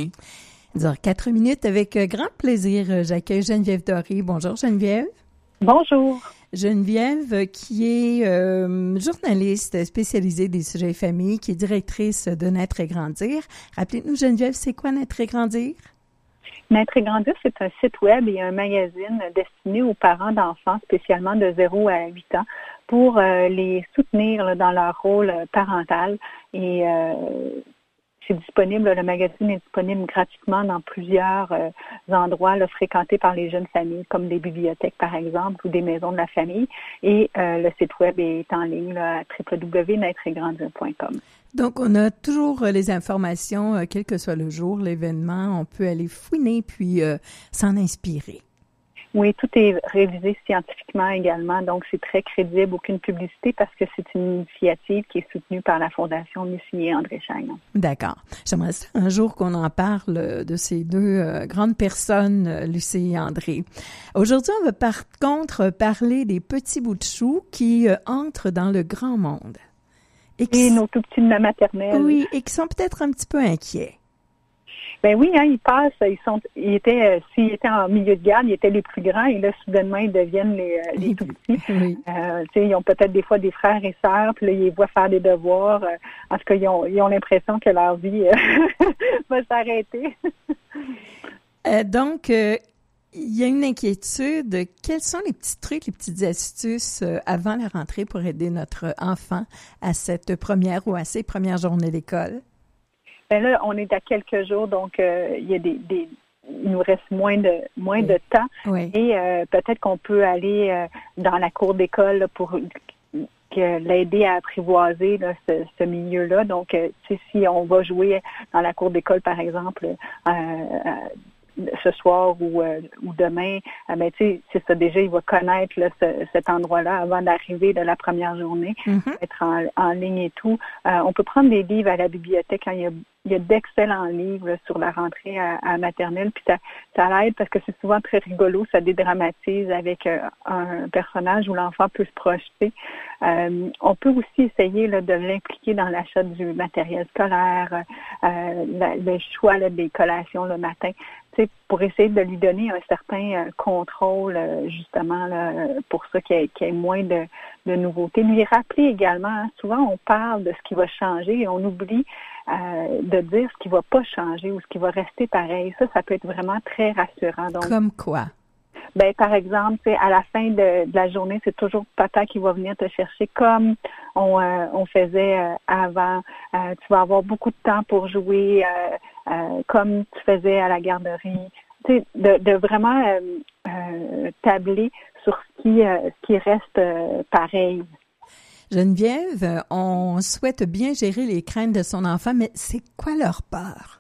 bien? 10h04 avec grand plaisir. J'accueille Geneviève Doré. Bonjour Geneviève. Bonjour. Geneviève qui est journaliste spécialisée des sujets famille, qui est directrice de Naître et Grandir. Rappelez-nous Geneviève, c'est quoi Naître et Grandir? Naître et Grandir, c'est un site web et un magazine destiné aux parents d'enfants, spécialement de 0 à 8 ans, pour les soutenir là, dans leur rôle parental. Et c'est disponible, le magazine est disponible gratuitement dans plusieurs endroits là, fréquentés par les jeunes familles, comme des bibliothèques par exemple, ou des maisons de la famille. Et le site web est en ligne là, à www.naîtreetgrandir.com. Donc, on a toujours les informations, quel que soit le jour, l'événement, on peut aller fouiner puis s'en inspirer. Oui, tout est révisé scientifiquement également, donc c'est très crédible, aucune publicité parce que c'est une initiative qui est soutenue par la Fondation Lucie et André Chagnon. D'accord. J'aimerais ça un jour qu'on en parle de ces deux grandes personnes, Lucie et André. Aujourd'hui, on va par contre parler des petits bouts de choux qui entrent dans le grand monde. Et nos tout petits de la maternelle. Oui, et qui sont peut-être un petit peu inquiets. Ben oui, hein, ils passent, s'ils étaient en milieu de garde, ils étaient les plus grands et là, soudainement, ils deviennent les tout petits. Oui. Ils ont peut-être des fois des frères et sœurs, puis là, ils les voient faire des devoirs. En tout cas, ils ont l'impression que leur vie va s'arrêter. Donc, il y a une inquiétude. Quels sont les petits trucs, les petites astuces avant la rentrée pour aider notre enfant à cette première ou à ses premières journées d'école? Ben là, on est à quelques jours, donc il y a il nous reste moins de temps. Oui. Et peut-être qu'on peut aller dans la cour d'école là, pour l'aider à apprivoiser là, ce milieu-là. Donc, si on va jouer dans la cour d'école, par exemple, ce soir ou demain, ben tu sais, c'est ça déjà, il va connaître là, cet endroit-là avant d'arriver de la première journée, être en ligne et tout. On peut prendre des livres à la bibliothèque, hein, il y a d'excellents livres là, sur la rentrée à maternelle, puis ça l'aide parce que c'est souvent très rigolo, ça dédramatise avec un personnage où l'enfant peut se projeter. On peut aussi essayer là, de l'impliquer dans l'achat du matériel scolaire, le choix là, des collations le matin, pour essayer de lui donner un certain contrôle, justement, là, pour ça qu'il y ait moins de nouveautés. Lui rappeler également, hein, souvent on parle de ce qui va changer et on oublie de dire ce qui va pas changer ou ce qui va rester pareil. Ça peut être vraiment très rassurant. Donc, comme quoi? Ben, par exemple, à la fin de la journée, c'est toujours papa qui va venir te chercher comme on faisait avant. Tu vas avoir beaucoup de temps pour jouer comme tu faisais à la garderie. Tu sais, de vraiment tabler sur ce qui reste pareil. Geneviève, on souhaite bien gérer les craintes de son enfant, mais c'est quoi leur peur?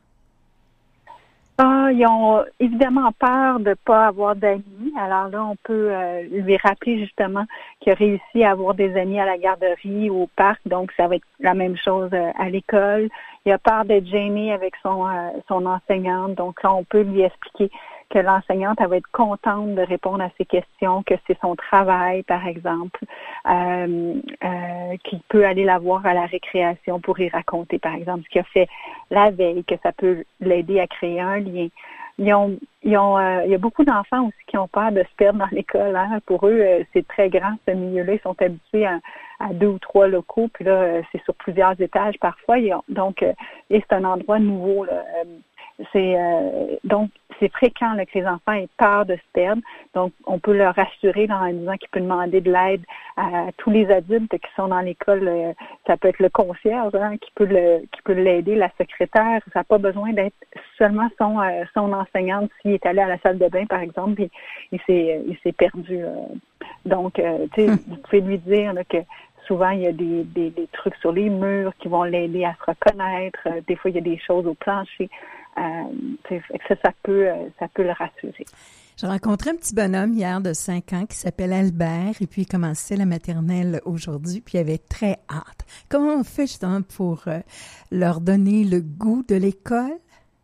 Ils ont évidemment peur de pas avoir d'amis. Alors là, on peut lui rappeler justement qu'il a réussi à avoir des amis à la garderie ou au parc, donc ça va être la même chose à l'école. Il a peur d'être gêné avec son enseignante, donc là, on peut lui expliquer que l'enseignante, elle va être contente de répondre à ses questions, que c'est son travail, par exemple, qu'il peut aller la voir à la récréation pour y raconter, par exemple, ce qu'il a fait la veille, que ça peut l'aider à créer un lien. Il y a beaucoup d'enfants aussi qui ont peur de se perdre dans l'école. Hein. Pour eux, c'est très grand, ce milieu-là. Ils sont habitués à 2 ou 3 locaux, puis là, c'est sur plusieurs étages parfois. Et c'est un endroit nouveau, là. Donc, c'est fréquent là, que les enfants aient peur de se perdre. Donc, on peut leur rassurer là, en disant qu'ils peuvent demander de l'aide à tous les adultes qui sont dans l'école. Ça peut être le concierge hein, qui peut l'aider, la secrétaire. Ça n'a pas besoin d'être seulement son enseignante s'il est allé à la salle de bain, par exemple, et il s'est perdu. Donc, tu sais, vous pouvez lui dire là, que souvent, il y a des trucs sur les murs qui vont l'aider à se reconnaître. Des fois, il y a des choses au plancher. Ça peut le rassurer. J'ai rencontré un petit bonhomme hier de 5 ans qui s'appelle Albert et puis il commençait la maternelle aujourd'hui puis il avait très hâte. Comment on fait justement pour leur donner le goût de l'école?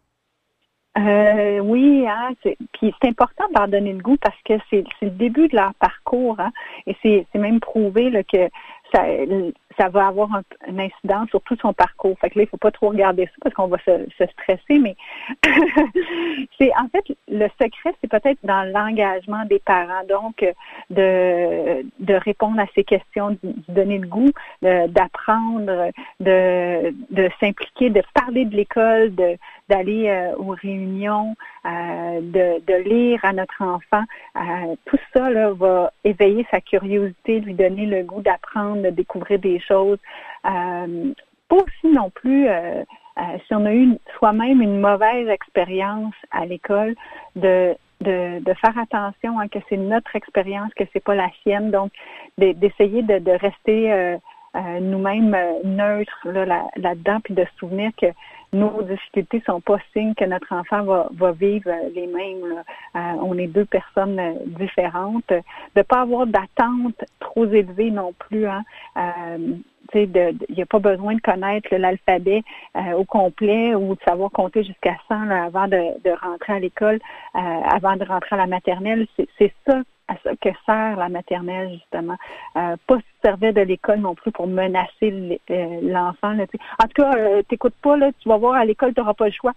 Oui, hein, puis c'est important de leur donner le goût parce que c'est le début de leur parcours, hein, et c'est même prouvé là, que ça va avoir une incidence sur tout son parcours. Fait que là, il faut pas trop regarder ça parce qu'on va se stresser, mais c'est en fait le secret, c'est peut-être dans l'engagement des parents, donc de répondre à ces questions, de donner le goût, d'apprendre, de s'impliquer, de parler de l'école, d'aller aux réunions, de lire à notre enfant. Tout ça là, va éveiller sa curiosité, lui donner le goût d'apprendre, de découvrir des choses. Pas aussi non plus, si on a eu soi-même une mauvaise expérience à l'école, de faire attention que c'est notre expérience, que c'est pas la sienne. Donc, d'essayer de rester nous-mêmes neutres là-dedans, puis de se souvenir que nos difficultés sont pas signes que notre enfant va vivre les mêmes. On est deux personnes différentes. De pas avoir d'attente trop élevée non plus. Il n'y a pas besoin de connaître l'alphabet au complet ou de savoir compter jusqu'à 100 là, avant de rentrer à l'école, avant de rentrer à la maternelle. C'est ça à ça que sert la maternelle, justement. Pas se servir de l'école non plus pour menacer l'enfant. Là, en tout cas, t'écoutes pas, là, tu vas voir à l'école, tu n'auras pas le choix.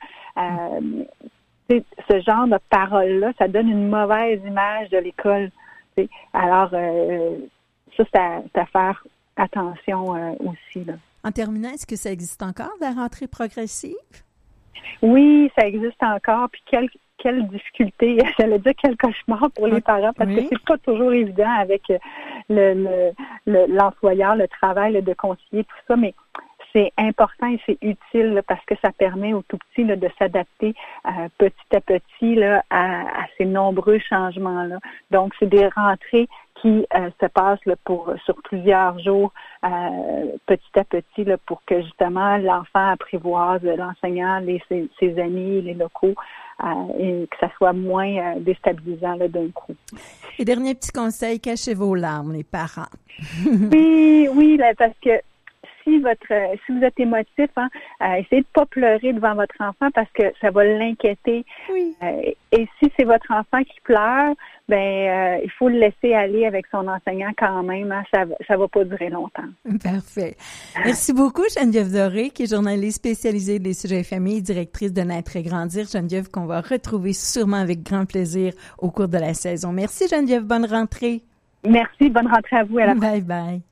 Ce genre de paroles-là, ça donne une mauvaise image de l'école. T'sais. Alors, ça, c'est à faire attention aussi. Là. En terminant, est-ce que ça existe encore, la rentrée progressive? Oui, ça existe encore. Puis quelle difficulté, j'allais dire quel cauchemar pour les parents, parce que c'est pas toujours évident avec l'employeur, le travail de concilier tout ça, mais c'est important et c'est utile là, parce que ça permet aux tout-petits là, de s'adapter petit à petit là, à ces nombreux changements-là. Donc, c'est des rentrées qui se passent là, sur plusieurs jours, petit à petit, là, pour que justement l'enfant apprivoise l'enseignant, ses amis, les locaux, et que ça soit moins déstabilisant là, d'un coup. Et dernier petit conseil, cachez vos larmes, les parents. Oui, là, parce que si vous êtes émotif, essayez de pas pleurer devant votre enfant parce que ça va l'inquiéter. Oui. Et si c'est votre enfant qui pleure, il faut le laisser aller avec son enseignant quand même. Ça va pas durer longtemps. Parfait. Merci beaucoup, Geneviève Doré, qui est journaliste spécialisée des sujets famille, directrice de Naître et Grandir. Geneviève, qu'on va retrouver sûrement avec grand plaisir au cours de la saison. Merci, Geneviève. Bonne rentrée. Merci. Bonne rentrée à vous. À la Bye bye.